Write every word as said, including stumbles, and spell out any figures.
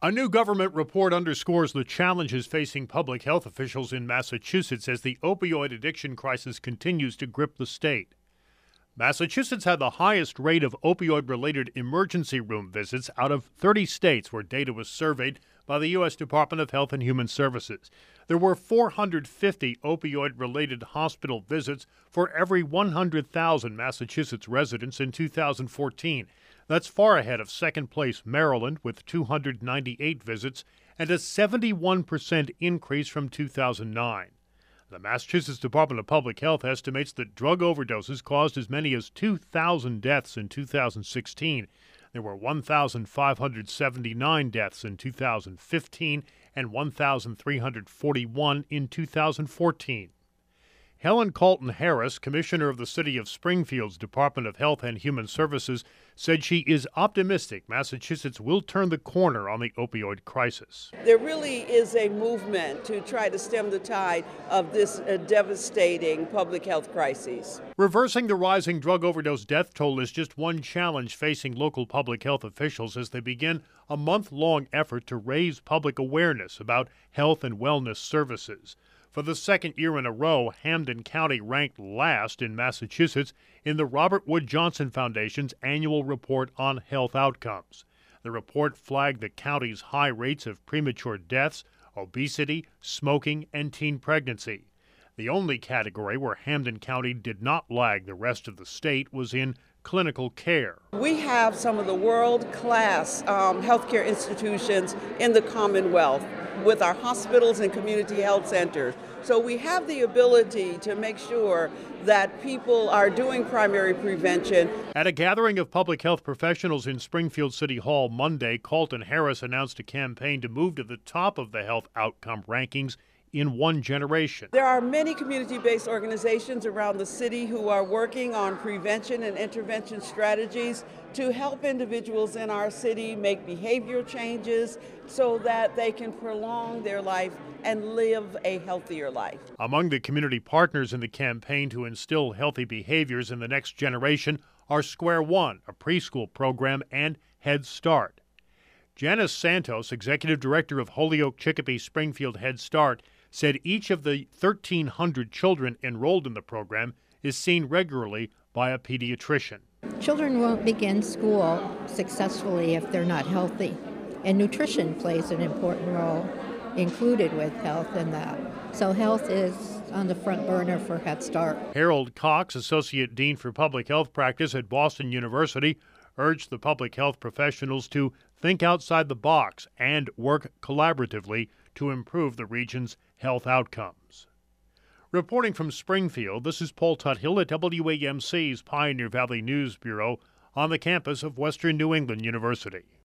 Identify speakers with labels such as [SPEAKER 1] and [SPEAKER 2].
[SPEAKER 1] A new government report underscores the challenges facing public health officials in Massachusetts as the opioid addiction crisis continues to grip the state. Massachusetts had the highest rate of opioid-related emergency room visits out of thirty states where data was surveyed by the U S Department of Health and Human Services. There were four hundred fifty opioid-related hospital visits for every one hundred thousand Massachusetts residents in two thousand fourteen. That's far ahead of second-place Maryland with two hundred ninety-eight visits and a seventy-one percent increase from two thousand nine. The Massachusetts Department of Public Health estimates that drug overdoses caused as many as two thousand deaths in two thousand sixteen. There were one thousand five hundred seventy-nine deaths in two thousand fifteen and one thousand three hundred forty-one in two thousand fourteen. Helen Colton Harris, commissioner of the City of Springfield's Department of Health and Human Services, said she is optimistic Massachusetts will turn the corner on the opioid crisis.
[SPEAKER 2] There really is a movement to try to stem the tide of this uh, devastating public health crisis.
[SPEAKER 1] Reversing the rising drug overdose death toll is just one challenge facing local public health officials as they begin a month-long effort to raise public awareness about health and wellness services. For the second year in a row, Hampden County ranked last in Massachusetts in the Robert Wood Johnson Foundation's annual report on health outcomes. The report flagged the county's high rates of premature deaths, obesity, smoking, and teen pregnancy. The only category where Hampden County did not lag the rest of the state was in clinical care.
[SPEAKER 2] We have some of the world-class um, healthcare institutions in the Commonwealth with our hospitals and community health centers. So we have the ability to make sure that people are doing primary prevention.
[SPEAKER 1] At a gathering of public health professionals in Springfield City Hall Monday, Colton Harris announced a campaign to move to the top of the health outcome rankings in one generation.
[SPEAKER 2] There are many community-based organizations around the city who are working on prevention and intervention strategies to help individuals in our city make behavioral changes so that they can prolong their life and live a healthier life.
[SPEAKER 1] Among the community partners in the campaign to instill healthy behaviors in the next generation are Square One, a preschool program, and Head Start. Janice Santos, executive director of Holyoke Chicopee Springfield Head Start, said each of the thirteen hundred children enrolled in the program is seen regularly by a pediatrician.
[SPEAKER 3] Children won't begin school successfully if they're not healthy, and nutrition plays an important role included with health in that. So health is on the front burner for Head Start.
[SPEAKER 1] Harold Cox, Associate Dean for Public Health Practice at Boston University, urged the public health professionals to think outside the box and work collaboratively to improve the region's health outcomes. Reporting from Springfield, this is Paul Tuthill at W A M C's Pioneer Valley News Bureau on the campus of Western New England University.